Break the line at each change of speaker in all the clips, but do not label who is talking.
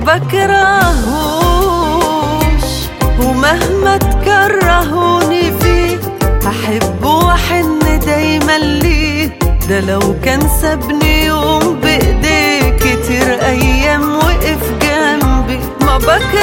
بكرهوش، ومهما تكرهوني فيه هحبه واحن دايما ليه. ده لو كان سابني يوم بإيديه كتير أيام وقف جنبي. ما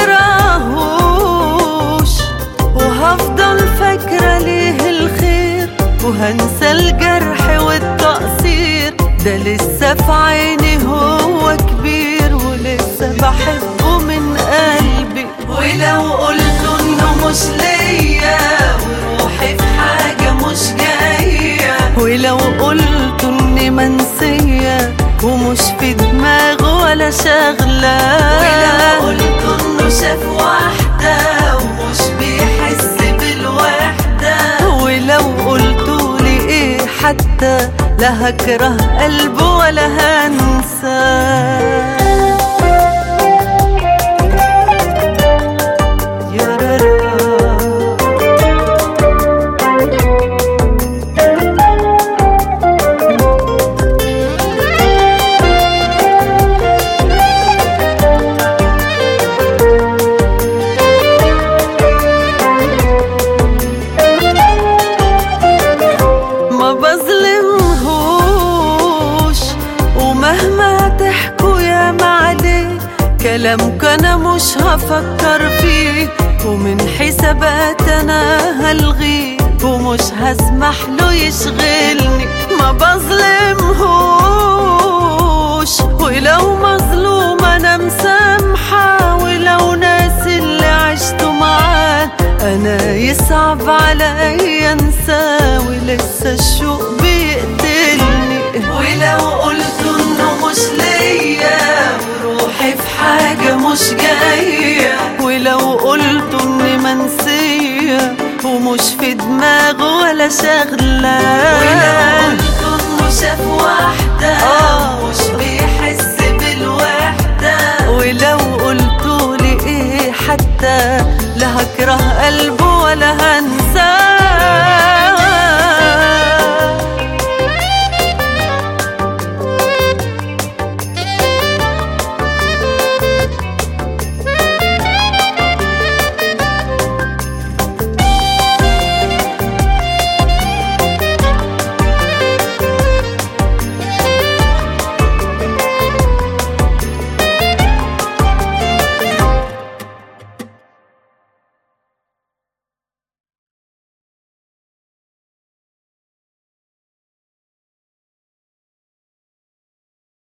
بكرهوش وهفضل فاكرة ليه الخير، وهنسى الجرح والتقصير. ده لسه في عيني هو كبير، ولسه بحبه من قلبي. ولو قلت انه مش ليا وروحي في حاجة مش جاية، ولو قلت اني منسية ومش في دماغه ولا شغلة، ولو قلت انه شاف واحدة ومش بيحس بالوحدة، ولو قلتولي ايه حتى لا هكره قلبه ولا هنساه. مهما تحكوا يا معلي كلامك انا مش هفكر فيه، ومن حسابات انا هلغيه ومش هسمح له يشغلني. ما بظلمهوش ولو مظلوم انا مسامحة، ولو ناس اللي عشته معاه انا يصعب عليا انساه، ولسه الشوق بيقتلني. ولو قلت انه مش ليا وروحي في حاجة مش جاية، ولو قلت اني منسية ومش في دماغه ولا شغلة، ولو قلت انه شاف واحدة مش بيحس بالوحدة، ولو قلتولي ايه حتى لا هكره قلبه ولا